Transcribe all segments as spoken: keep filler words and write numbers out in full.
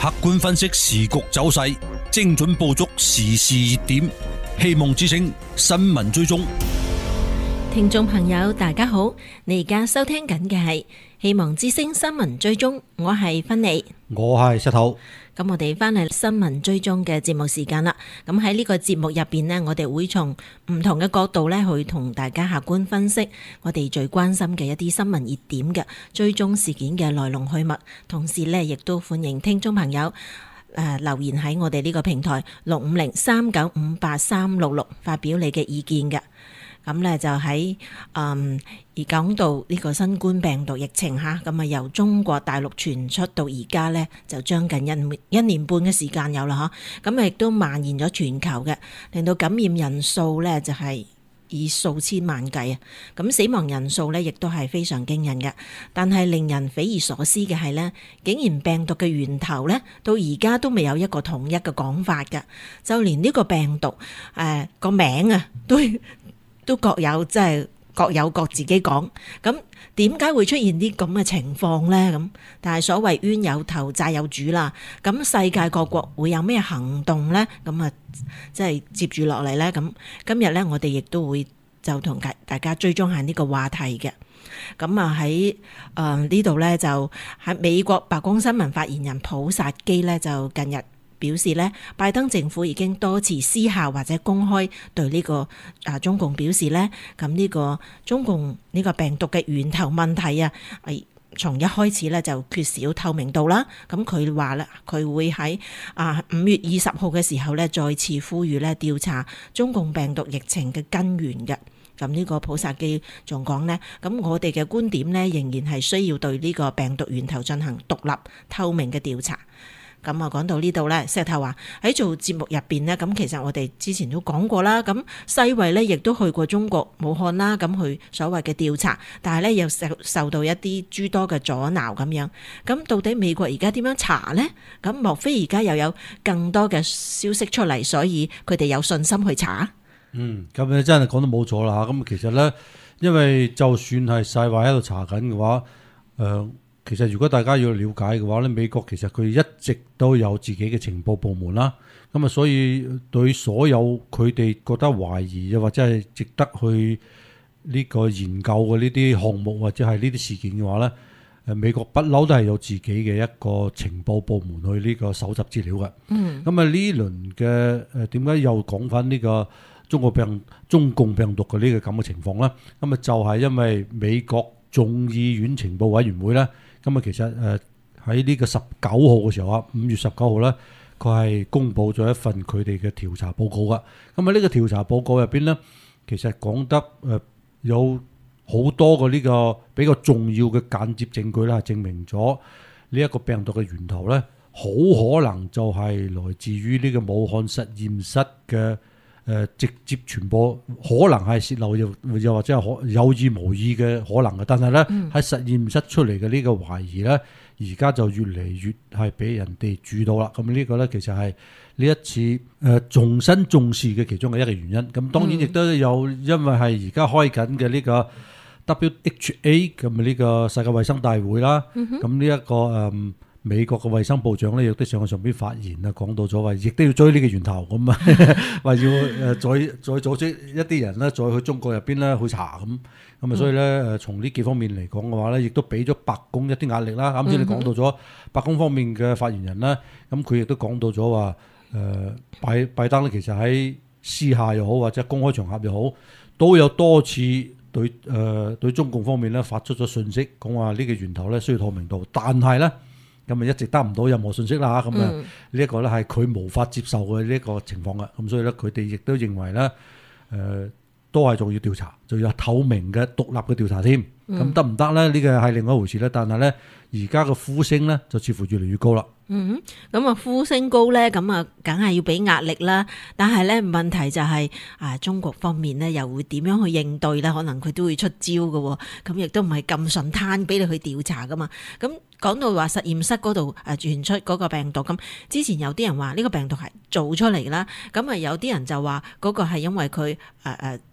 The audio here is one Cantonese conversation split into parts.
客觀分析時局走勢，精準捕捉時事熱點。希望之聲新聞追蹤。 聽眾朋友大家好，你而家收聽緊嘅係希望之聲新聞追蹤，我係芬妮， 我係石頭。 咁我哋翻嚟新聞追蹤嘅節目時間啦。咁喺呢個節目入邊呢，我哋會從唔同嘅角度呢去同大家客觀分析我哋最關心嘅一啲新聞熱點嘅追蹤事件嘅來龍去脈，同時呢亦都歡迎聽眾朋友誒、呃、留言喺我哋呢個平台六五零三九五八三六六發表你嘅意見嘅。咁呢就喺嗯而講到呢個新冠病毒疫情嚇，咁啊由中國大陸傳出到而家呢，就將近一一年半嘅時間有啦嚇，咁啊亦都蔓延咗全球嘅，令到感染人數呢就係以數千萬計啊，咁死亡人數呢亦都係非常驚人嘅。但係令人匪夷所思嘅係呢，竟然病毒嘅源頭呢，到而家都未有一個統一嘅講法㗎，就連呢個病毒誒個、呃、名啊都。都各有即係各有各自己講，咁點解會出現啲咁嘅情況呢？咁但係所謂冤有頭債有主啦，咁世界各國會有咩行動呢？咁啊，即係接住落嚟呢。咁今日呢，我哋亦都會就同大大家追蹤下呢個話題嘅。咁啊喺誒呢度呢，就喺美國白宮新聞發言人普薩基呢，就近日表示呢，拜登政府已經多次私下或者公開對呢個啊中共表示呢，咁呢個中共呢個病毒嘅源頭問題啊，係從一開始呢就缺少透明度啦。咁佢話呢，佢會喺啊五月二十號嘅時候呢，再次呼籲呢調查中共病毒疫情嘅根源嘅。咁呢個普薩基仲講呢，咁我哋嘅觀點呢，仍然係需要對呢個病毒源頭進行獨立透明嘅調查。咁啊，講到呢度呢，石頭話喺做節目入邊呢，咁其實我哋之前都講過啦。咁世衛呢亦都去過中國武漢啦，咁去所謂嘅調查，但係呢又受受到一啲諸多嘅阻撓咁樣。咁到底美國而家點樣查呢？咁莫非而家又有更多嘅消息出嚟，所以佢哋有信心去查？ 嗯，咁你真係講得冇錯啦嚇。咁其實呢，因為就算係世衛喺度查緊嘅話，誒、呃。其實如果大家要了解嘅話咧，美國其實佢一直都有自己嘅情報部門啦。咁啊，所以對所有佢哋覺得懷疑又或者係值得去呢個研究嘅呢啲項目或者係呢啲事件嘅話咧，誒美國不嬲都係有自己嘅一個情報部門去呢個搜集資料嘅。嗯。咁啊，呢輪嘅誒點解又講翻呢個中國病中共病毒嘅呢個咁嘅情況咧？咁啊，就係因為美國眾議院情報委員會咧。咁啊，其實誒喺呢個十九號嘅時候啊，五月十九號咧，佢係公布咗一份佢哋嘅調查報告噶。咁啊，呢個調查報告入邊咧，其實講得誒有好多個呢個比較重要嘅間接證據啦，證明咗呢一個病毒嘅源頭咧，好可能就係來自於呢個武漢實驗室嘅。誒、呃、直接傳播可能係泄漏又又或者係可有意無意嘅可能嘅，但係咧喺實驗室出嚟嘅呢個懷疑咧，而家就越嚟越係俾人哋注到啦。咁呢個咧其實係呢一次誒、呃、重新重視嘅其中嘅一個原因。咁當然亦都有因為係而家開緊嘅呢個 W H A 咁呢個世界衛生大會啦。咁呢一個誒。嗯美國嘅衛生部長咧，亦都上去上邊發言啊，講到咗話，亦都要追呢個源頭咁啊，話要誒再再組織一啲人咧，再去中國入邊咧去查咁，咁啊，所以咧誒從呢幾方面嚟講嘅話咧，亦都俾咗白宮一啲壓力啦。啱先你講到咗白宮方面嘅發言人啦，咁佢亦都講到咗話誒拜拜登咧，其實喺私下又好或者公開場合又好，都有多次對誒、呃、對中共方面咧發出咗訊息，講話呢個源頭咧需要透明度，但係咧。咁咪一直得唔到任何信息啦嚇，咁啊呢一個咧係佢無法接受嘅呢一個情況嘅，咁所以咧佢哋亦都認為咧，誒、呃、都係仲要調查，仲要透明嘅獨立嘅調查添，咁得唔得咧？呢個係另外一回事咧，但係咧而家嘅呼聲咧就似乎越嚟越高啦。 嗯，咁啊呼聲高咧，咁啊梗係要俾壓力啦。但係咧問題就係、是、啊，中國方面咧又會點樣去應對咧？可能佢都會出招嘅，咁亦都唔係咁順攤俾你去調查噶嘛。咁講到話實驗室嗰度誒傳出嗰個病毒，咁之前有啲人話呢個病毒係做出嚟啦，咁啊有啲人就話嗰個係因為佢誒誒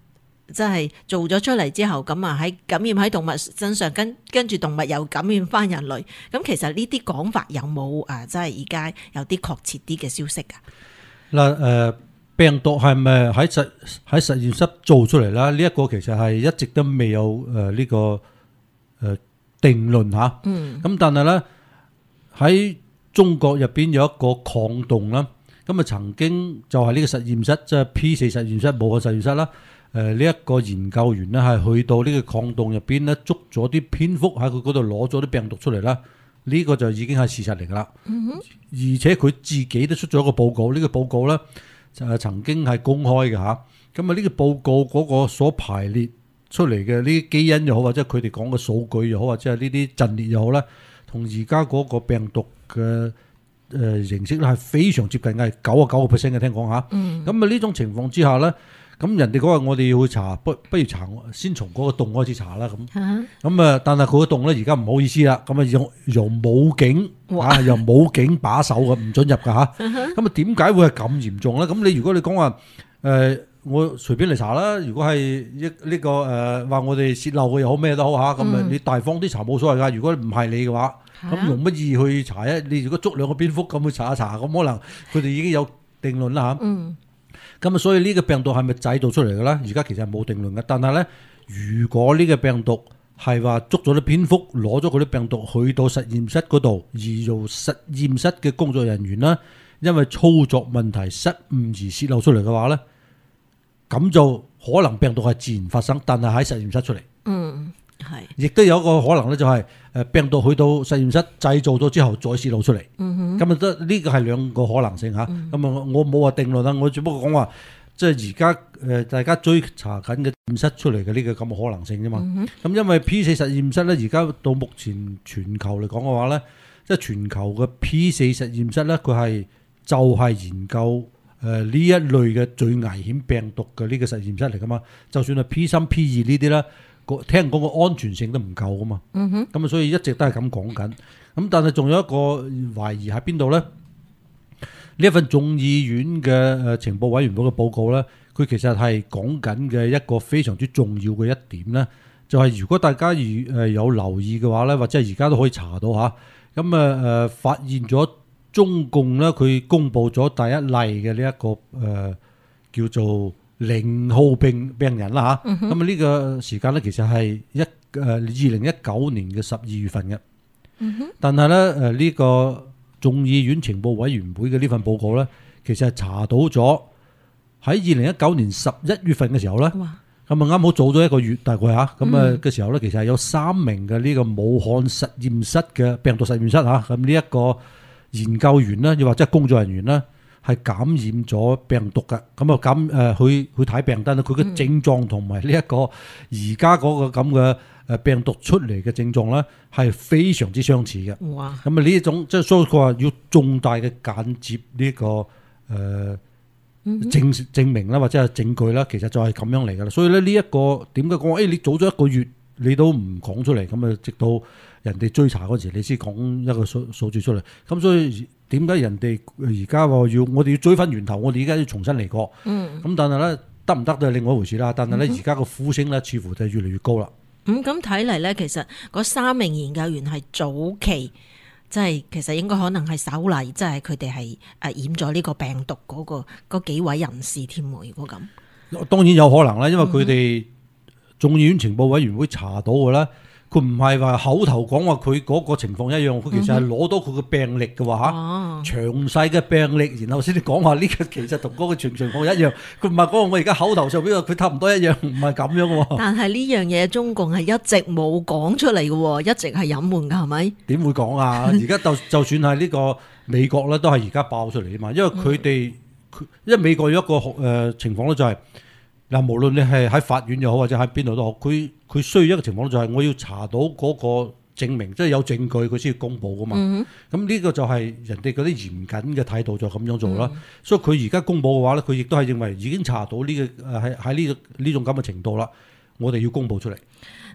即係做咗出嚟之後，咁啊喺感染喺動物身上，跟跟住動物又感染翻人類。咁其實呢啲講法有冇啊？即係而家有啲確切啲嘅消息㗎？ 嗱誒，病毒係咪喺實喺實驗室做出嚟啦？呢、這、一個其實係一直都未有誒呢、呃這個誒、呃、定論嚇。嗯。咁但係咧喺中國入邊有一個礦洞啦，咁啊曾經就係呢個實驗室，即係 P 四實驗室、武漢實驗室啦。誒呢一個研究員咧係去到呢個礦洞入邊咧，捉咗啲蝙蝠喺佢嗰度攞咗啲病毒出嚟啦。呢、這個就已經係事實嚟㗎啦。嗯、哼而且佢自己都出咗一個報告，呢、這個報告咧就係曾經係公開嘅嚇。咁啊呢個報告嗰個所排列出嚟嘅呢啲基因又好，或者佢哋講嘅數據又好，或者係呢啲陣列又好咧，同而家嗰個病毒嘅誒形式咧係非常接近嘅，係九啊九個 percent 嘅聽講嚇。咁啊呢種情況之下咧。咁人哋嗰日我哋要去查，不不如查先從嗰個洞開始查啦。咁咁啊，但係佢個洞咧而家唔好意思啦。咁啊，由由武警啊，由武警把守嘅，唔准入㗎嚇。咁啊，點解會係咁嚴重咧？咁你如果你講話誒，我隨便嚟查啦。如果係一呢個誒話我哋泄漏嘅又好咩都好嚇，咁啊你大方啲查冇所謂㗎。如果唔係你嘅話，咁用乜意去查咧？你如果捉兩個蝙蝠咁去查一查，咁可能佢哋已經有定論啦嚇。咁啊，所以呢個病毒係咪製造出嚟嘅咧？而家其實係冇定論嘅。但係咧，如果呢個病毒係話捉咗啲蝙蝠，攞咗佢啲病毒去到實驗室嗰度，而由實驗室嘅工作人員啦，因為操作問題失誤而洩漏出嚟嘅話咧，咁就可能病毒係自然發生，但係喺實驗室出嚟。嗯，係。亦都有一個可能咧，就係誒病毒去到實驗室製造咗之後再洩漏出嚟。嗯哼。咁啊，得呢個係兩個可能性嚇。咁啊，我冇話定論啦，我只不過講話，即係而家誒大家追查緊嘅實驗室出嚟嘅呢個咁嘅可能性啫嘛。咁、嗯、哼因為 P 四實驗室咧，而家到目前全球嚟講嘅話咧，即係全球嘅 P 四實驗室咧，佢係就係、是、研究誒呢一類嘅最危險病毒嘅呢個實驗室嚟噶嘛。就算係 P 三 P 二呢啲咧，聽講個安全性都唔夠噶嘛。咁啊、嗯哼，所以一直都係咁講緊。咁但係仲有一個懷疑喺邊度咧？呢一份眾議院嘅誒情報委員會嘅報告咧，佢其實係講緊嘅一個非常之重要嘅一點咧，就係、是、如果大家如誒有留意嘅話咧，或者係而家都可以查到嚇，咁啊誒發現咗中共咧，佢公布咗第一例嘅呢一個誒、呃、叫做零號病病人啦嚇，咁啊呢個時間咧其實係一誒二零一九年嘅十二月份嘅，嗯、哼但係咧誒呢個眾議院情報委員會嘅呢份報告咧，其實係查到咗喺二零一九年十一月份嘅時候咧，咁啊啱好早咗一個月大概嚇，咁啊嘅時候咧，其實係有三名嘅呢個武漢實驗室嘅病毒實驗室嚇，咁呢一個研究員咧，又或者係工作人員咧，係感染咗病毒嘅，咁啊咁誒去去睇病單咧，佢嘅症狀同埋呢一個而家嗰個咁嘅誒病毒出嚟嘅症狀咧，係非常之相似嘅。哇！咁啊呢一種即係所以佢話要重大嘅間接呢、這個誒、呃、證證明啦，或者係證據啦，其實就係咁樣嚟㗎啦。所以咧呢一個點解講話誒你早咗一個月你都唔講出嚟，咁啊直到人哋追查嗰時你先講一個數數字出嚟。咁所以點解人哋而家話要我哋要追翻源頭，我哋而家要重新嚟過。咁、嗯、但係咧得唔得都係另外一回事啦。但係咧而家個呼聲咧似乎就係越嚟越高啦。 咁咁睇嚟咧，其實嗰三名研究員係早期，即係其實應該可能係首例，即係佢哋係誒染咗呢個病毒嗰、嗰個嗰幾位人士添喎。如果咁， 當然有可能啦，因為佢哋眾議院情報委員會查到嘅咧。佢唔係話口頭講話佢嗰個情況一樣，佢其實係攞到佢嘅病歷嘅話嚇，哦、詳細嘅病歷，然後先至講話呢個其實同嗰個情情況一樣。佢唔係講我而家口頭上邊佢差唔多一樣，唔係咁樣喎。但係呢樣嘢中共係一直冇講出嚟嘅喎，一直係隱瞞㗎，係咪？點會講啊？而家就就算係呢個美國咧，都係而家爆出嚟啊嘛，因為佢哋，嗯、因為美國有一個誒情況咧，就係嗱，無論你係喺法院又好，或者喺邊度都好，佢佢需要一個情況就係我要查到嗰個證明，即係有證據佢先要公佈噶嘛。咁呢、嗯、個就係人哋嗰啲嚴謹嘅態度就咁樣做啦。嗯、所以佢而家公佈嘅話咧，佢亦都係認為已經查到呢、這個誒喺喺呢個呢種咁嘅程度啦，我哋要公佈出嚟。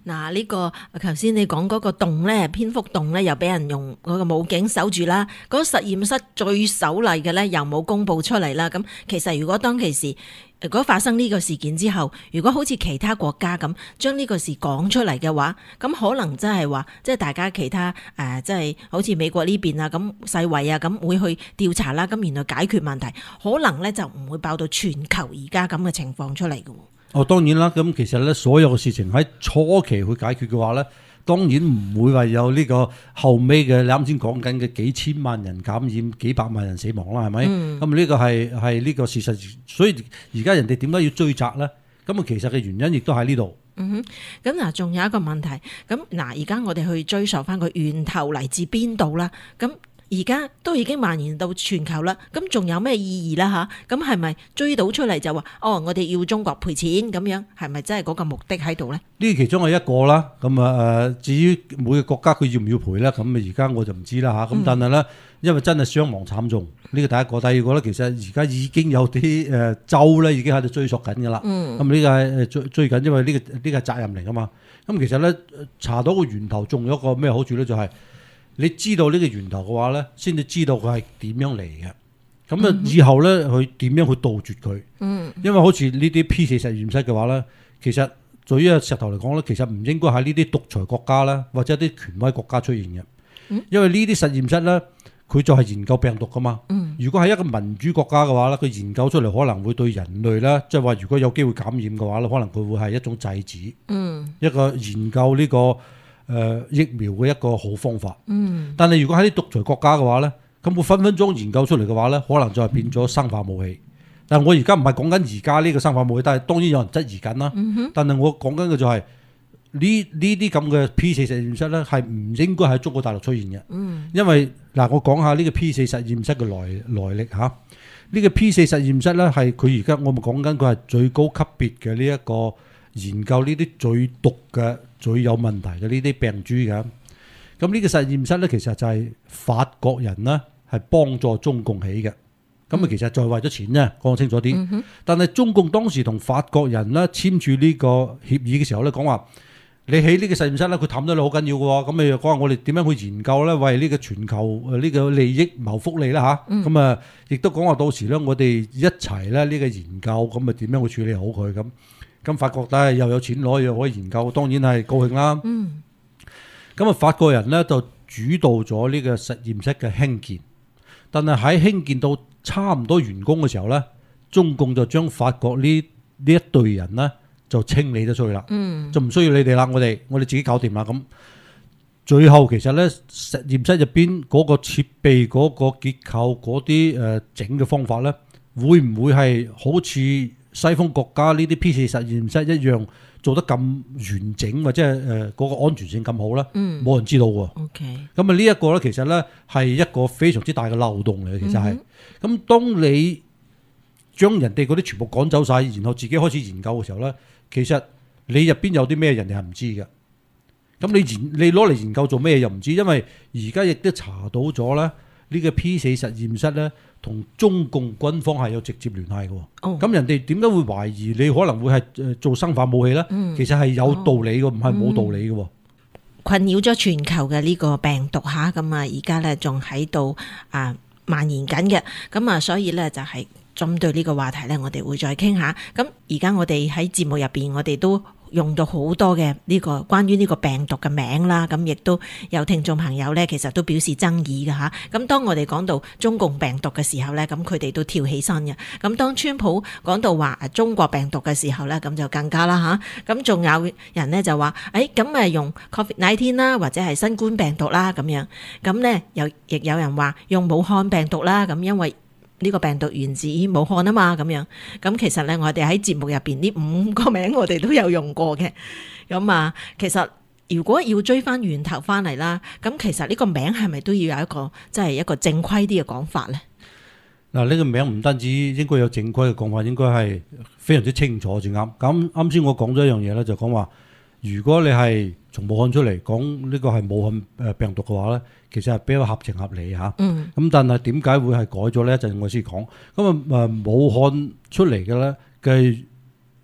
嗱，呢個頭先你講嗰個洞咧，蝙蝠洞咧，又俾人用嗰個武警守住啦。嗰、嗰個實驗室最首例嘅咧，又冇公佈出嚟啦。咁其實如果當其時，如果發生呢個事件之後，如果好似其他國家咁將呢個事講出嚟嘅話，咁可能真係話，即係大家其他誒、呃，即係好似美國呢邊啊，咁世衛啊，咁會去調查啦，咁然後解決問題，可能咧就唔會爆到全球而家咁嘅情況出嚟嘅。 哦，當然啦，咁其實咧，所有嘅事情喺初期去解決嘅話咧，當然唔會話有呢個後尾嘅你啱先講緊嘅幾千萬人感染、幾百萬人死亡啦，係咪？咁呢、嗯、個係係呢個事實，所以而家人哋點解要追責咧？咁啊，其實嘅原因亦都喺呢度。 嗯哼，咁嗱，仲有一個問題，咁嗱，而家我哋去追溯翻個源頭嚟自邊度啦？咁而家都已經蔓延到全球啦，咁仲有咩意義啦？吓，咁係咪追到出嚟就話哦，我哋要中國賠錢咁樣，係咪真係嗰個目的喺度咧？呢其中係一個啦，咁啊誒，至於每個國家佢要唔要賠咧，咁啊而家我就唔知啦吓。咁、嗯、但係咧，因為真係傷亡慘重，呢個第一個，第二個咧，其實而家已經有啲誒州咧已經喺度追溯緊噶啦。咁呢、嗯、個係誒追追緊，因為呢、這個呢、這個係責任嚟噶嘛。咁其實咧查到個源頭，仲有一個咩好處咧，就係、是。你知道呢個源頭嘅話咧，先至知道佢係點樣嚟嘅。咁啊，以後咧，佢點樣去杜絕佢？嗯，因為好似呢啲 P 四實驗室嘅話咧，其實對於石頭嚟講咧，其實唔應該喺呢啲獨裁國家啦，或者啲權威國家出現嘅。嗯，因為呢啲實驗室咧，佢就係研究病毒噶嘛。嗯，如果係一個民主國家嘅話咧，佢研究出嚟可能會對人類咧，即係話如果有機會感染嘅話咧，可能佢會係一種制止。嗯，一個研究呢個。誒、呃、疫苗嘅一個好方法，嗯，但係如果喺啲獨裁國家嘅話咧，咁佢分分鐘研究出嚟嘅話咧，可能就係變咗生化武器。但係我而家唔係講緊而家呢個生化武器，但係當然有人質疑緊啦。嗯、哼但係我講緊嘅就係呢呢啲咁嘅 P 四實驗室咧，係唔應該喺中國大陸出現嘅。嗯，因為嗱，我講下呢個 P 四實驗室嘅來來歷嚇。呢、呢個 P 四實驗室咧係佢而家我咪講緊佢係最高級別嘅呢一個研究呢啲最毒嘅。最有問題嘅呢啲病株嘅，咁呢個實驗室咧，其實就係法國人呢係幫助中共起嘅，咁啊其實就係為咗錢啫，講清楚啲。嗯、哼但係中共當時同法國人咧簽署呢個協議嘅時候咧，講話你起呢個實驗室咧，佢氹得你好緊要嘅喎，咁你又講話我哋點樣去研究咧，為呢個全球呢個利益謀福利啦吓，咁啊亦都講話到時咧，我哋一齊咧呢個研究，咁啊點樣去處理好佢咁。咁法國但係又有錢攞，又可以研究，當然係高興啦。嗯，咁啊，法國人咧就主導咗呢個實驗室嘅興建，但係喺興建到差唔多完工嘅時候咧，中共就將法國呢呢一隊人咧就清理咗出去啦。嗯，就唔需要你哋啦，我哋我哋自己搞掂啦。咁最後其實咧，實驗室入邊嗰個設備、嗰個結構、嗰啲誒整嘅方法咧，會唔會係好似西方國家呢啲 P 四實驗室一樣做得咁完整，或者係誒嗰個安全性咁好咧？嗯，冇人知道喎。OK，咁啊呢一個咧，其實咧係一個非常之大嘅漏洞嚟嘅。其實係咁，嗯、哼當你將人哋嗰啲全部趕走晒，然後自己開始研究嘅時候咧，其實你入邊有啲咩人哋係唔知嘅。咁你研你攞嚟研究做咩又唔知，因為而家亦都查到咗咧，呢個 P 四實驗室咧，同中共軍方係有直接聯繫嘅。哦，咁人哋點解會懷疑你可能會係誒做生化武器咧？嗯、其實係有道理嘅，唔係冇道理嘅。 困擾咗全球嘅呢個病毒吓，咁啊而家咧仲喺度啊蔓延緊嘅，咁啊所以咧就係針對呢個話題咧，我哋會再傾下。咁而家我哋喺節目入邊，我哋都用到好多嘅呢個關於呢個病毒嘅名啦，咁亦都有聽眾朋友咧，其實都表示爭議嘅吓。咁當我哋講到中共病毒嘅時候咧，咁佢哋都跳起身嘅。咁當川普講到話中國病毒嘅時候咧，咁就更加啦吓。咁仲有人咧就話，誒咁誒用 Covid 十九 啦，或者係新冠病毒啦咁樣。咁咧又亦有人話用武漢病毒啦，咁因為呢個病毒源自武漢啊嘛，咁樣咁其實咧，我哋喺節目入邊呢五個名我哋都有用過嘅。咁啊，其實如果要追翻源頭翻嚟啦，咁其實呢個名係咪都要有一個即係一個正規啲嘅講法咧？ 嗱，呢個名唔單止應該有正規嘅講法，應該係非常之清楚至啱。咁啱先我講咗一樣嘢咧，就講話如果你係從武漢出嚟講呢個係武漢誒病毒嘅話咧，其實係比較合情合理嚇。嗯。咁但係點解會係改咗呢？一陣我先講。咁啊誒，武漢出嚟嘅咧嘅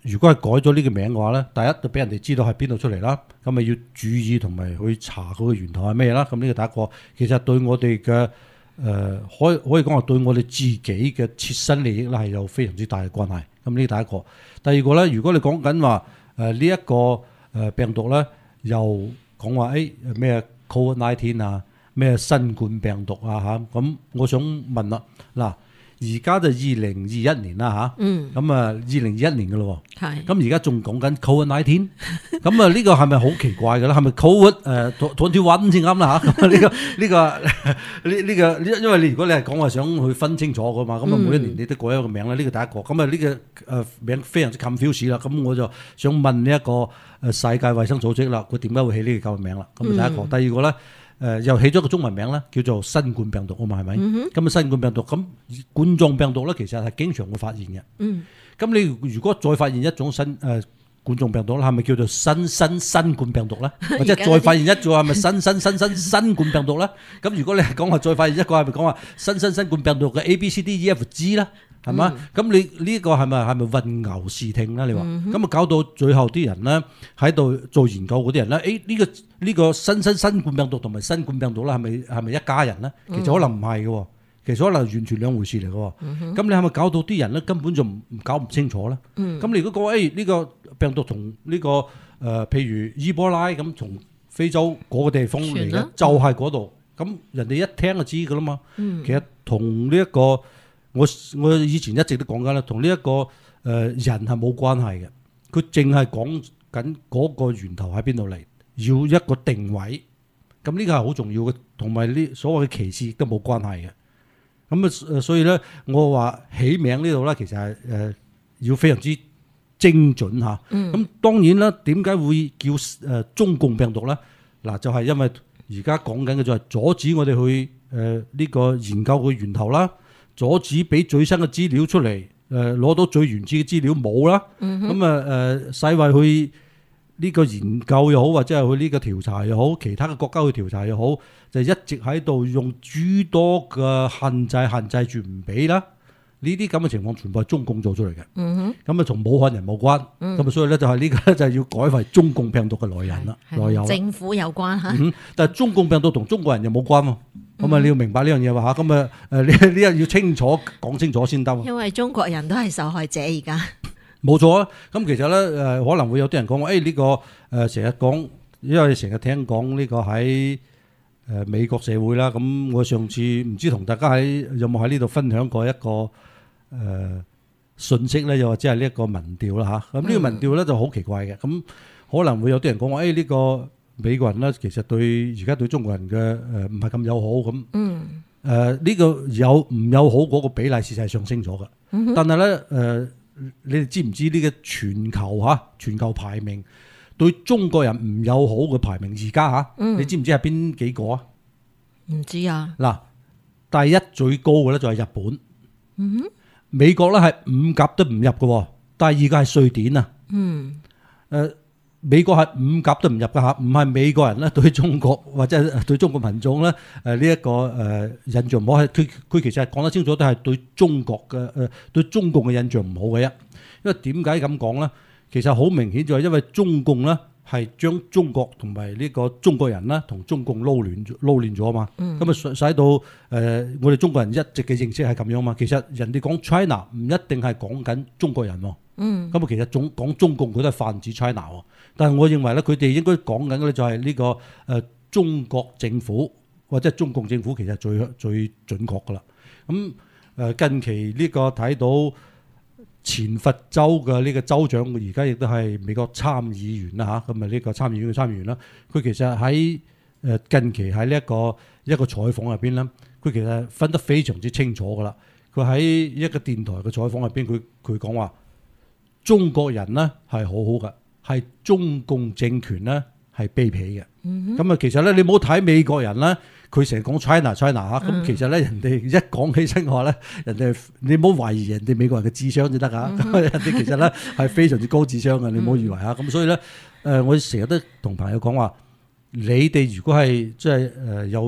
如果係改咗呢個名嘅話咧，第一就俾人哋知道係邊度出嚟啦，咁咪要注意同埋去查佢嘅源頭係咩啦。咁呢個第一個，其實對我哋嘅誒可以可以講話對我哋自己嘅切身利益咧係有非常之大嘅關係。咁呢個第一個。第二個咧，如果你講緊話誒呢一個誒病毒咧，又講話誒咩 Covid 十九 啊，咩新冠病毒啊嚇，咁我想問啦，嗱。而家就二零二一年啦嚇，咁啊二零二一年嘅咯喎，咁而家仲講緊 Covid 十九，咁啊呢個係咪好奇怪嘅咧？係咪 Covid 誒 twenty one 先啱啦嚇？咁啊呢個呢個呢呢個，因為你如果你係講話想去分清楚嘅嘛，咁啊每一年你都改一個名啦，呢個第一個，咁啊呢個誒名非常之 confuse 啦，咁我就想問呢一個誒世界衛生組織啦，佢點解會起呢個咁嘅名啦？咁啊第一個，第二個咧。誒、呃、又起咗個中文名咧，叫做新冠病毒啊嘛，係咪？咁啊、嗯、新冠病毒，咁冠狀病毒咧，其實係經常會發現嘅。咁、嗯、你如果再發現一種新誒、呃、冠狀病毒咧，係咪叫做新新新冠病毒咧？或者再發現一種係咪新新新新新冠病毒咧？咁如果你係講話再發現一個係咪講話新新新冠病毒嘅 A B C D E F G 啦？係嘛？咁、嗯、你呢個係咪係咪混淆視聽啦？你話咁啊，搞到最後啲人咧喺度做研究嗰啲人咧，誒、欸、呢、這個呢、這個新新新冠病毒同埋新冠病毒咧，係咪係咪一家人咧？其實可能唔係嘅，其實可能完全兩回事嚟嘅。咁、嗯、你係咪搞到啲人咧根本就唔搞唔清楚咧？咁、嗯、你如果講誒呢個病毒同呢、這個誒、呃、譬如伊波拉咁從非洲嗰個地方嚟嘅，就係嗰度，咁人哋一聽就知㗎啦嘛。嗯、其實同呢一個。我我以前一直都講緊啦，同呢一個誒人係冇關係嘅，佢淨係講緊嗰個源頭喺邊度嚟，要一個定位，咁呢個係好重要嘅，同埋呢所謂嘅歧視亦都冇關係嘅。咁啊，所以咧，我話起名呢度咧，其實係誒要非常之精準嚇。咁、嗯、當然啦，點解會叫誒中共病毒咧？嗱，就係因為而家講緊嘅就係阻止我哋去誒呢個研究個源頭啦。阻止俾最新嘅資料出嚟，誒、呃、攞到最原始嘅資料冇啦。咁啊誒世衛去呢個研究又好，或者係去呢個調查又好，其他嘅國家去調查又好，就一直喺度用諸多嘅限制限制住唔俾啦。呢啲咁嘅情況全部係中共做出嚟嘅。咁啊、嗯、同武漢人冇關。咁啊、嗯、所以咧就係呢個就係要改為中共病毒嘅來源啦，來由政府有關嚇、 嗯。但係中共病毒同中國人又冇關喎。咁啊，你要明白呢樣嘢話嚇，咁啊，誒呢呢樣要清楚講清楚先得。 因為中國人都係受害者而家。 冇錯啊，咁其實咧誒，可能會有啲人講話，誒呢個誒成日講，因為成日聽講呢個喺誒美國社會啦。咁我上次唔知同大家喺有冇喺呢度分享過一個誒信息咧，又或者係呢一個民調啦嚇。咁呢個民調咧就好奇怪嘅，咁可能會有啲人講話，誒呢個。美國人咧，其實對而家對中國人嘅誒唔係咁友好咁。嗯。誒呢個有唔友好嗰個比例事實係上升咗嘅。嗯、哼但係咧誒，你哋知唔知呢個全球嚇全球排名對中國人唔友好嘅排名而家嚇？嗯、你知唔知係邊幾個啊？ 唔知啊。嗱， 第一最高嘅咧就係日本。嗯哼。美國咧係五甲都唔入嘅，第二個係瑞典啊。嗯。誒、呃。美國係五甲都唔入㗎嚇，唔係美國人咧對中國或者對中國民眾咧誒呢一個誒印象唔好，係佢佢其實係講得清楚，都係對中國嘅誒對中共嘅印象唔好嘅啫。因為點解咁講咧？其實好明顯就係因為中共咧係將中國同埋呢個中國人咧同中共撈亂撈亂咗啊嘛。咁啊使使到誒我哋中國人一直嘅認識係咁樣嘛。其實人哋講 China 唔一定係講緊中國人喎。嗯。咁啊其實總講中共佢都係泛指 China 喎。但係我認為咧，佢哋應該講緊嘅咧就係呢個誒中國政府或者中共政府其實最最準確噶啦。咁誒近期呢個睇到前佛州嘅呢個州長，而家亦都係美國參議員啦嚇。咁啊呢個參議院嘅參議員啦，佢其實喺誒近期喺呢一個一個採訪入邊咧，佢其實分得非常之清楚噶啦。佢喺一個電台嘅採訪入邊，佢佢講話中國人咧係好好噶。係中共政權咧係卑鄙嘅，咁啊、嗯、哼其實咧你唔好睇美國人咧，佢成日講 China China 嚇，咁、嗯、其實咧人哋一講起身嘅話咧，人哋你唔好懷疑人哋美國人嘅智商先得㗎，咁、嗯、哼人哋其實咧係非常之高智商嘅，你唔好以為嚇，咁、嗯、所以咧誒我成日都同朋友講話，你哋如果係即係誒有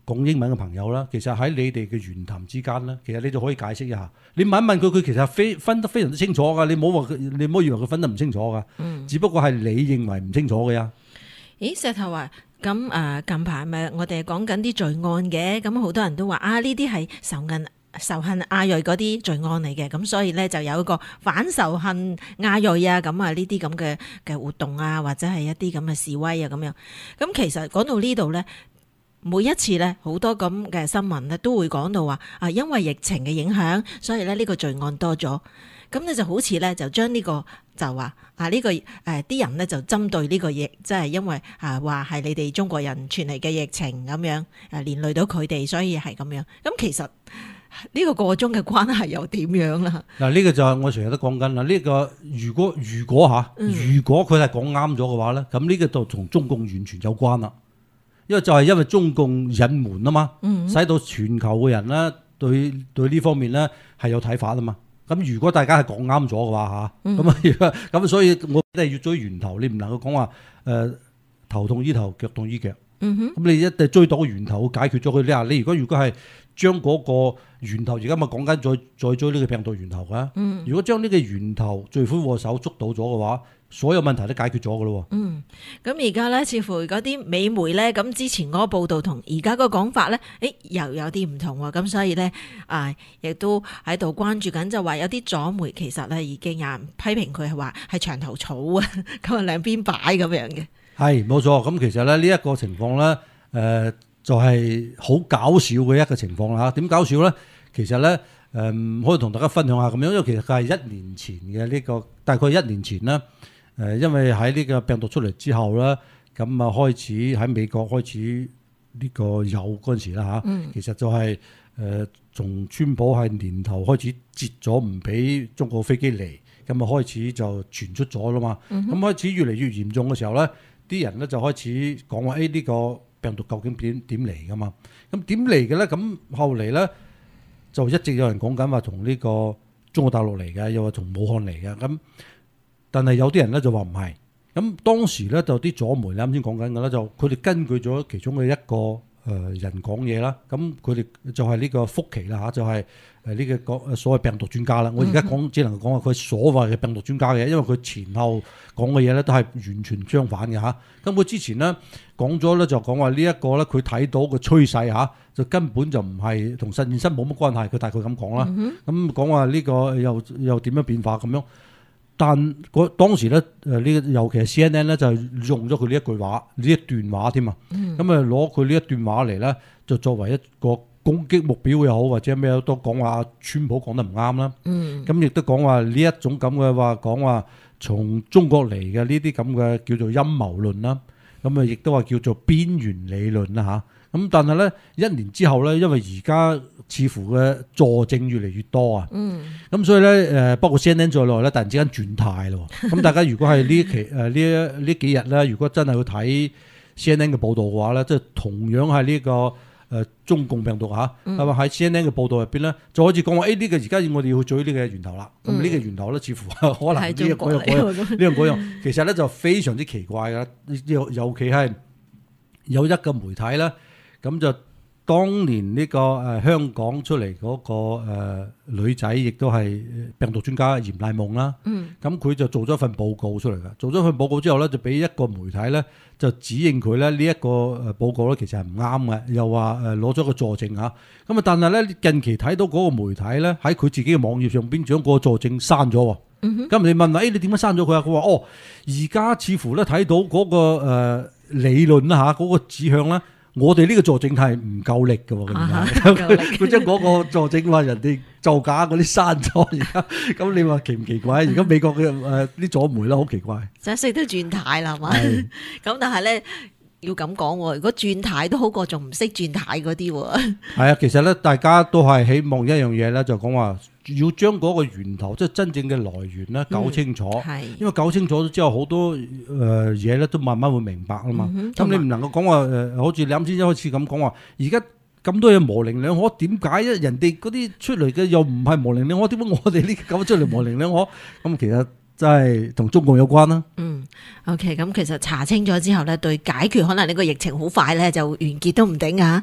講英文嘅朋友啦，其實喺你哋嘅言談之間咧，其實你就可以解釋一下。你問一問佢，佢其實非分得非常之清楚㗎。你唔好話佢，你唔好以為佢分得唔清楚㗎。嗯，只不過係你認為唔清楚嘅呀。 咦，石頭話咁誒近排咪我哋講緊啲罪案嘅，咁好多人都話啊呢啲係仇恨仇恨亞裔嗰啲罪案嚟嘅，咁所以咧就有一個反仇恨亞裔啊，咁啊呢啲咁嘅嘅活動啊，或者係一啲咁嘅示威啊咁樣。咁其實講到呢度咧。每一次咧，好多咁嘅新聞咧，都會講到話啊，因為疫情嘅影響，所以咧呢個罪案多咗。咁你就好似咧，就將呢個就話啊呢個誒啲人咧就針對呢個疫，即係因為啊話係你哋中國人傳嚟嘅疫情咁樣誒連累到佢哋，所以係咁樣。咁其實呢個個中嘅關係又點樣啦？ 嗱，呢個就係我成日都講緊啦。呢個如果如果嚇，如果佢係講啱咗嘅話咧，咁呢個就同中共完全有關啦。因為就係因為中共隱瞞啊嘛，使到全球嘅人咧對對呢方面咧係有睇法啊嘛。咁如果大家係講啱咗嘅話嚇，咁啊咁所以我哋要追源頭，你唔能夠講話誒頭痛醫頭，腳痛醫腳。咁、嗯、你一定追到個源頭，解決咗佢。你話你如果如果係將嗰個源頭，而家咪講緊再再追呢個病毒源頭嘅。嗯、如果將呢個源頭罪魁禍首捉到咗嘅話，所有問題都解決咗嘅咯。嗯， 咁而家咧，似乎嗰啲美媒咧，咁之前嗰個報道同而家個講法咧，誒又有啲唔同喎。咁所以咧，啊，亦都喺度關注緊，就話有啲左媒其實咧已經有人批評佢係話係牆頭草啊，咁啊兩邊擺咁樣嘅。係冇錯，咁其實咧呢一個情況咧，誒、呃、就係、是、好搞笑嘅一個情況啦。點搞笑咧？其實咧，誒、呃、可以同大家分享下咁樣，因為其實佢係一年前嘅呢、這個，大概一年前啦。誒，因為喺呢個病毒出嚟之後咧，咁啊開始喺美國開始呢個有嗰陣時啦嚇，嗯、其實就係誒從川普係年頭開始截咗唔俾中國飛機嚟，咁啊開始就傳出咗啦嘛。咁、嗯、哼開始越嚟越嚴重嘅時候咧，啲人咧就開始講話誒呢個病毒究竟點點嚟噶嘛？咁點嚟嘅咧？咁後嚟咧就一直有人講緊話從呢個中國大陸嚟嘅，又話從武漢嚟嘅咁。但係有啲人咧就話唔係，咁當時咧就啲左媒咧啱先講緊嘅咧，就佢哋根據咗其中嘅一個誒人講嘢啦，咁佢哋就係呢個福奇啦嚇，就係誒呢個講所謂病毒專家啦。我而家講只能夠講話佢所謂嘅病毒專家嘅，因為佢前後講嘅嘢咧都係完全相反嘅嚇。咁佢之前咧講咗咧就講話呢一個咧佢睇到嘅趨勢嚇，就根本就唔係同實驗室冇乜關係，佢大概咁講啦。咁講話呢個又又點樣變化咁樣？但嗰當時咧，誒呢個尤其係 C N N 咧，就係用咗佢呢一句話，呢一段話添啊。咁啊攞佢呢一段話嚟咧，就作為一個攻擊目標又好，或者咩都講話川普講得唔啱啦。咁亦都講話呢一種咁嘅話，講話從中國嚟嘅呢啲咁嘅叫做陰謀論啦。咁啊亦都話叫做邊緣理論啦嚇。咁但係咧一年之後咧，因為而家似乎嘅佐證越嚟越多啊，咁、嗯、所以咧誒，包括 C N N 在內咧，突然之間轉態咯。咁大家如果係呢期誒呢一呢幾日咧，如果真係去睇 C N N 嘅報導嘅話咧，即係同樣係呢、這個誒、呃、中共病毒嚇，係嘛喺 C N N 嘅報導入邊咧，就開始講話誒呢個而家我哋要去追呢個源頭啦。咁呢、嗯、個源頭咧，似乎可能呢樣嗰樣嗰樣呢樣嗰樣，其實咧就非常之奇怪㗎。尤尤其係有一個媒體咧。咁就當年呢個誒香港出嚟嗰個誒女仔，亦都係病毒專家嚴麗夢啦。嗯。咁佢就做咗份報告出嚟㗎。做咗份報告之後咧，就俾一個媒體咧就指認佢咧呢一個誒報告咧其實係唔啱嘅，又話誒攞咗個佐證嚇。咁啊，但係咧近期睇到嗰個媒體咧喺佢自己嘅網頁上邊將個佐證刪咗喎。嗯哼。咁你問啦，誒你點解刪咗佢啊？佢話哦，而家似乎咧睇到嗰個誒理論啦嚇，嗰個指向咧。我哋呢個佐證係唔夠力嘅喎，佢將嗰個佐證話人哋造假嗰啲刪咗，而家咁你話奇唔奇怪？而家美國嘅誒啲左媒咧好奇怪， 就識得轉態啦，係嘛？咁但係咧要咁講喎，如果轉態都好過仲唔識轉態嗰啲喎。係啊，其實咧大家都係希望一樣嘢咧，就講話要將嗰個源頭，即係真正嘅來源咧，搞清楚。係、嗯，因為搞清楚咗之後，好多誒嘢咧都慢慢會明白啊嘛。咁、嗯、哼你唔能夠講話誒，好似你啱先一開始咁講話，而家咁多嘢模棱兩可，點解啊？人哋嗰啲出嚟嘅又唔係模棱兩可，點解我哋呢咁出嚟模棱兩可？咁其實真係同中共有關啦。 嗯 ，OK， 咁其實查清咗之後咧，對解決可能呢個疫情好快咧就完結都唔定啊。咁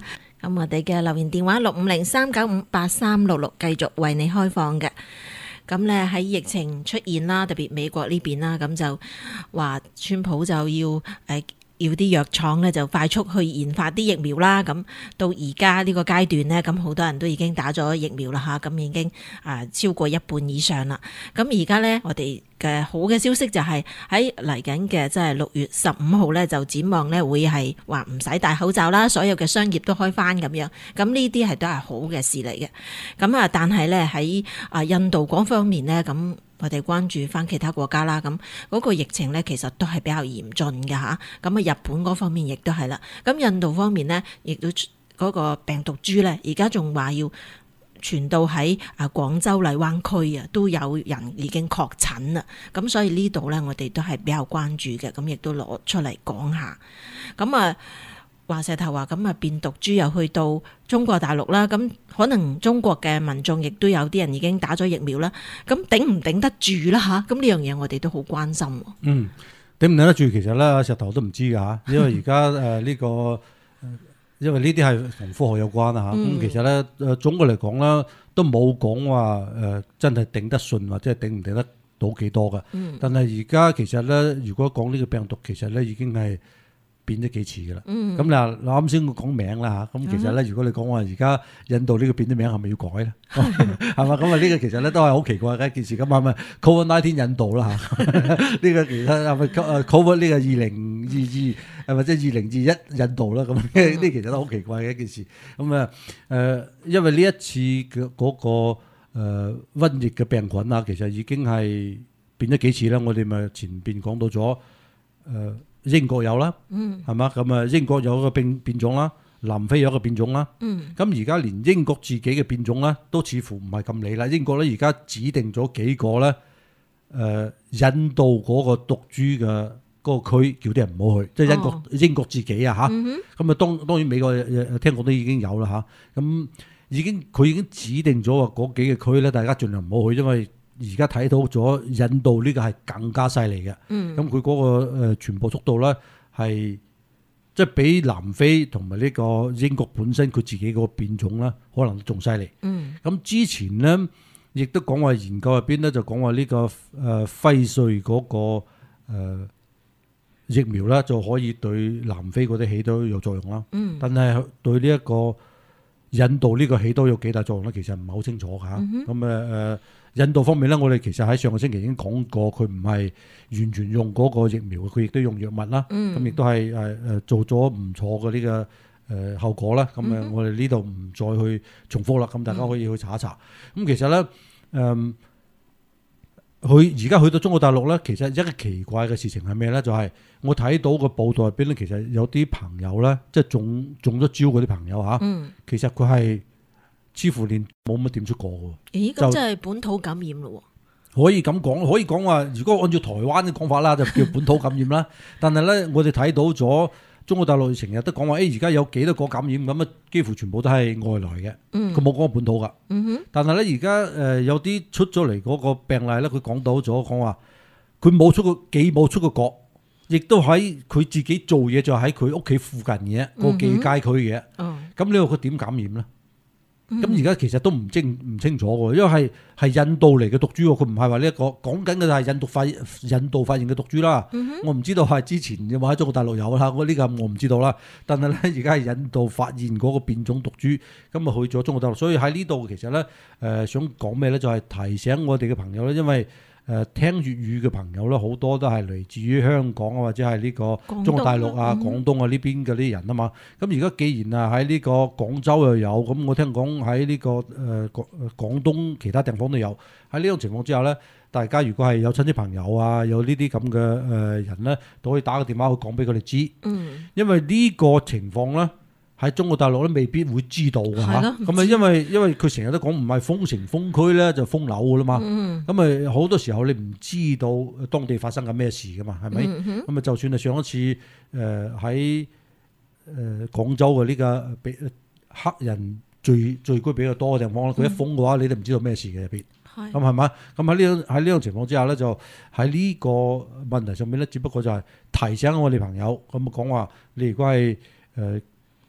咁我哋嘅留言電話六五零三九五八三六六繼續為你開放嘅。咁咧喺疫情出現啦，特別美國呢邊啦，咁就話川普就要誒。呃要啲藥廠咧就快速去研發啲疫苗啦，咁到而家呢個階段呢，咁好多人都已經打咗疫苗啦嚇，咁已經啊超過一半以上啦。咁而家呢，我哋嘅好嘅消息就係喺嚟緊嘅即係六月十五號呢，就展望呢會係話唔使戴口罩啦，所有嘅商業都開翻咁樣。咁呢啲係都係好嘅事嚟嘅。咁啊，但係呢，喺啊印度嗰方面呢，咁我哋關注翻其他國家啦，咁嗰個疫情咧其實都係比較嚴峻嘅嚇。咁啊，日本嗰方面亦都係啦。咁印度方面咧，亦都嗰個病毒株咧，而家仲話要傳到喺啊廣州荔灣區啊，都有人已經確診啦。咁所以呢度咧，我哋都係比較關注嘅。咁亦都攞出嚟講下。咁啊。話石頭話咁啊，變毒株又去到中國大陸啦，咁可能中國嘅民眾亦都有啲人已經打咗疫苗啦，咁頂唔頂得住啦吓？咁呢樣嘢我哋都好關心。 嗯，頂唔頂得住其實咧，石頭都唔知㗎吓，因為而家誒呢個，因為呢啲係同科學有關啦吓。咁、嗯、其實咧誒總嘅嚟講啦，都冇講話誒真係頂得順或者係頂唔頂得到幾多㗎。嗯、但係而家其實咧，如果講呢個病毒，其實咧已經係變咗幾次㗎啦，咁嗱、嗯，我啱先講名啦嚇，咁其實咧，如果你講話而家印度呢個變咗名係咪要改咧？係嘛？咁啊呢個其實咧都係好奇怪嘅一件事，咁係咪 Covid 十九 印度啦嚇？呢個其實係咪 Covid 呢個二零二二係咪即係二零二一印度啦？咁呢呢其實都好奇怪嘅一件事。咁啊誒，因為呢一次嘅嗰個誒瘟疫嘅病菌啊，其實已經係變咗幾次啦。我哋咪前邊講到咗誒。英國有啦，係嘛？咁啊，英國有個變變種啦，南非有個變種啦。咁而家連英國自己嘅變種咧，都似乎唔係咁理啦。英國咧而家指定咗幾個咧，誒印度嗰個毒株嘅嗰個區，叫啲人唔好去，即係英國英國自己啊嚇。咁啊，當當然美國聽講都已經有啦嚇。咁已經佢已經指定咗話嗰幾個區咧，大家盡量唔好去，因為而家睇到咗印度呢個係更加犀利嘅，咁佢嗰個誒傳播速度咧係即係比南非同埋呢個英國本身佢自己嗰個變種咧，可能仲犀利。咁、嗯、之前咧亦都講話研究入邊咧就講話呢個誒輝瑞嗰個誒疫苗咧就可以對南非嗰啲起到有作用啦，嗯、但係對呢一個印度呢個起到有幾大作用咧，其實唔係好清楚嚇。咁誒誒。印度方面咧，我哋其實喺上個星期已經講過，佢唔係完全用嗰個疫苗，佢亦都用藥物啦。咁亦都係誒誒做咗唔錯嘅呢個誒後果啦。咁誒、嗯，我哋呢度唔再去重複啦。咁大家可以去查一查。咁、嗯、其實咧，誒佢而家去到中國大陸咧，其實一個奇怪嘅事情係咩咧？就係、是、我睇到個報道入邊咧，其實有啲朋友咧，即係中中咗招嗰啲朋友嚇，嗯、其實佢係。似乎連冇乜點出過喎， 咦？咁即係本土感染咯喎？ 可以咁講，可以講話，如果按照台灣嘅講法啦，就叫本土感染啦。但係咧，我哋睇到咗中國大陸成日都講話，誒而家有幾多個感染咁啊？幾乎全部都係外來嘅，佢冇講本土㗎。嗯、哼但係咧，而家誒有啲出咗嚟嗰個病例咧，佢講到咗講話，佢冇出過，幾冇出過國，亦都喺佢自己做嘢，就喺佢屋企附近嘅個幾街區嘅。咁你話佢點感染咧？咁而家其實都唔清唔清楚喎，因為係係印度嚟嘅毒株喎，佢唔係話呢一個講緊嘅就係印度發印度發現嘅毒株啦。嗯、哼我唔知道係之前有冇喺中國大陸有啦，我呢個我唔知道啦。但係咧，而家係印度發現嗰個變種毒株，咁啊去咗中國大陸，所以喺呢度其實咧誒、呃、想講咩咧，就係、是、提醒我哋嘅朋友咧，因為。誒聽粵語嘅朋友咧，好多都係嚟自於香港啊，或者係呢個中國大陸啊、廣東啊呢邊嗰啲人啊嘛。咁而家既然啊喺呢個廣州又有，咁我聽講喺呢個誒廣廣東其他地方都有。喺呢種情況之下咧，大家如果係有親戚朋友啊，有呢啲咁嘅誒人咧，都可以打個電話去講俾佢哋知。嗯，因為呢個情況咧。喺中國大陸咧未必會知道嘅嚇，咁啊因為因為佢成日都講唔係封城封區咧就封樓嘅啦嘛，咁啊好多時候你唔知道當地發生緊咩事嘅嘛，係咪？咁啊、嗯、哼就算係上一次誒喺誒廣州嘅呢個比黑人聚聚居比較多嘅地方，佢、嗯、一封嘅話你都唔知道咩事嘅入邊，咁係嘛？咁喺呢種喺呢種情況之下咧，就喺呢個問題上面咧，只不過就係提醒我哋朋友咁啊講話，你如果係誒。呃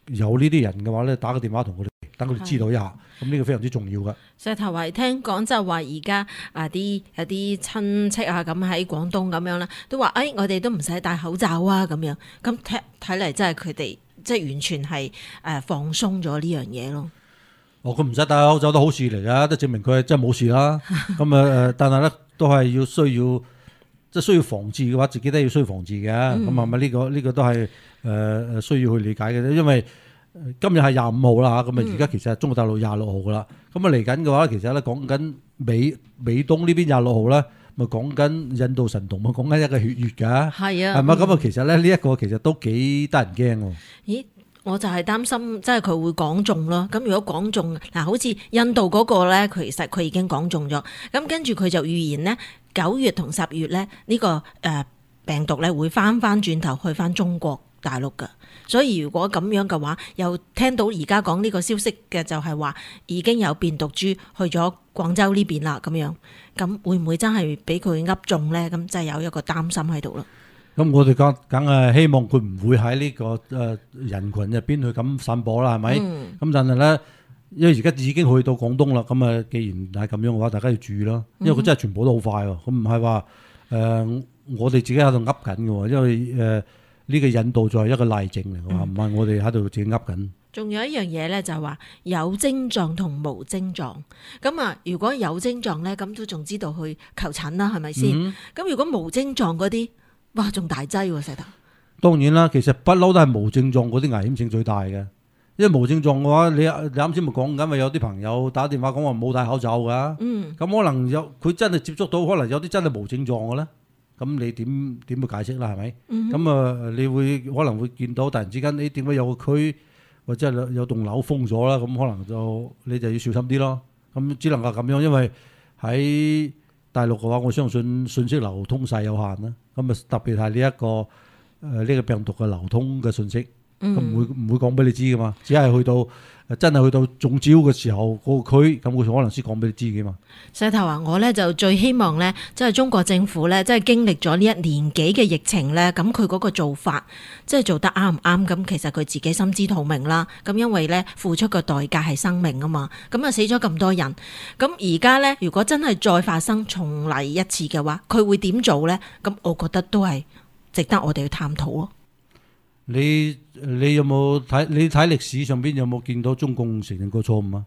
有呢啲人嘅話咧，打個電話同佢哋，等佢哋知道一下，咁呢個非常之重要嘅。 石頭話聽講就話而家啊啲有啲親戚啊咁喺廣東咁樣啦，都話誒、哎、我哋都唔使戴口罩啊咁樣，咁睇睇嚟真係佢哋即係完全係誒放鬆咗呢樣嘢咯。 哦，佢唔使戴口罩都好事嚟噶，都證明佢係真係冇事啦。咁啊誒，但係咧都係要需要即係需要防治嘅話，自己都要需要防治嘅。咁係咪呢個呢、呢個都係誒誒需要去理解嘅？因為今日係廿五號啦嚇，咁啊而家其實係中國大陸廿六號噶啦。咁啊嚟緊嘅話，其實咧講緊美美東呢邊廿六號咧，咪講緊印度神童，咪講緊一個血月㗎。係啊，係咪咁啊？其實咧呢一個其實都幾得人驚喎。咦？ 我就係擔心，即係佢會講中咯。咁如果講中嗱，好似印度嗰個咧，其實佢已經講中咗。咁跟住佢就預言咧，九月同十月咧呢個誒病毒咧會翻翻轉頭去翻中國大陸㗎。所以如果咁樣嘅話，又聽到而家講呢個消息嘅就係話已經有變毒株去咗廣州呢邊啦。咁樣咁會唔會真係俾佢噏中咧？咁真係有一個擔心喺度咯。 咁我哋梗梗係希望佢唔會喺呢個誒人群入邊去咁散播啦，係咪？咁、嗯、但係咧，因為而家已經去到廣東啦，咁啊，既然係咁樣嘅話，大家要注意咯。因為佢真係傳播得好快喎，咁唔係話誒我哋自己喺度噏緊嘅喎，因為誒呢、呃這個引導就係一個例證嚟嘅話，唔係、嗯、我哋喺度自己噏緊。 仲有一樣嘢咧，就係話有症狀同無症狀。咁啊，如果有症狀咧，咁都仲知道去求診啦，係咪先？咁、嗯、如果無症狀嗰啲，哇，仲大劑喎，石頭。當然啦，其實不嬲都係無症狀嗰啲危險性最大嘅，因為無症狀嘅話，你你啱先咪講緊，咪有啲朋友打電話講話冇戴口罩噶，咁、嗯、可能有佢真係接觸到，可能有啲真係無症狀嘅咧，咁你點點去解釋啦？係咪？咁啊、嗯，你會可能會見到突然之間，你點解有個區或者係有棟樓封咗啦？咁可能就你就要小心啲咯。咁只能夠咁樣，因為喺大陸嘅話，我相信信息流通勢有限啦。咁啊，特別係呢一個誒呢、呃這個病毒嘅流通嘅信息，咁唔、嗯、會唔會講俾你知噶嘛？只係去到真係去到中招嘅時候，嗰、那個區咁，佢可能先講俾你知嘅嘛。 石頭話：我咧就最希望咧，即係中國政府咧，即係經歷咗呢一年幾嘅疫情咧，咁佢嗰個做法，即係做得啱唔啱？咁其實佢自己心知肚明啦。咁因為咧付出嘅代價係生命啊嘛，咁啊死咗咁多人。咁而家咧，如果真係再發生重嚟一次嘅話，佢會點做咧？咁我覺得都係值得我哋去探討咯。 你你有冇睇？你睇歷史上邊有冇見到中共承認過錯誤啊？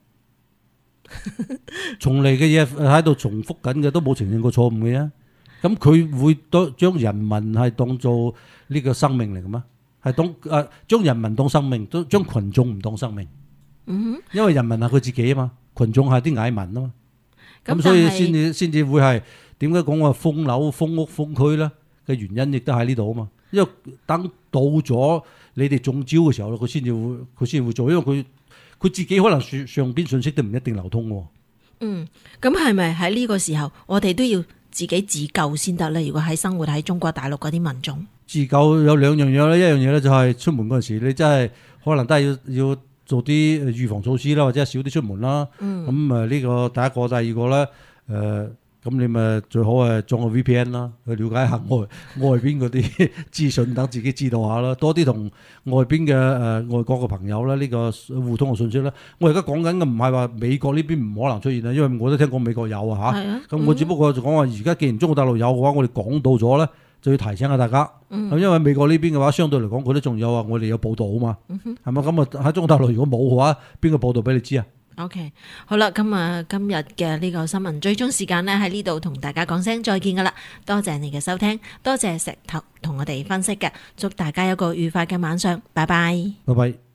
從嚟嘅嘢喺度重複緊嘅，都冇承認過錯誤嘅啫。咁佢會當將人民係當做呢個生命嚟嘅咩？係當誒將人民當生命，都將群眾唔當生命。嗯哼，因為人民係佢自己啊嘛，群眾係啲蟻民啊嘛。咁所以先至先至會係點解講話封樓、封屋、封區咧嘅原因，亦都喺呢度啊嘛。因為等到咗你哋中招嘅時候咧，佢先至會佢先會做，因為佢佢自己可能上上邊信息都唔一定流通喎。嗯， 咁係咪喺呢個時候，我哋都要自己自救先得咧？如果喺生活喺中國大陸嗰啲民眾， 自救有兩樣嘢咧，一樣嘢咧就係出門嗰陣時，你真係可能都係要要做啲預防措施啦，或者少啲出門啦。嗯，咁誒呢個第一個，第二個咧誒。呃咁你咪最好係裝個 V P N 啦，去了解下外外邊嗰啲資訊，等自己知道下啦，多啲同外邊嘅誒、呃、外國嘅朋友啦，呢、這個互通嘅信息啦。我而家講緊嘅唔係話美國呢邊唔可能出現啦，因為我都聽講美國有啊嚇。咁、嗯、我只不過就講話而家既然中國大陸有嘅話，我哋講到咗咧，就要提醒下大家。咁、嗯、因為美國呢邊嘅話，相對嚟講佢都仲有啊，我哋有報道啊嘛。係咪咁啊？喺中國大陸如果冇嘅話，邊個報道俾你知啊？ OK， 好啦，咁啊，今日嘅呢個新聞追蹤時間呢，喺呢度同大家講聲再見噶啦，多謝你嘅收聽，多謝石頭同我哋分析嘅，祝大家有個愉快嘅晚上，拜拜， 拜拜。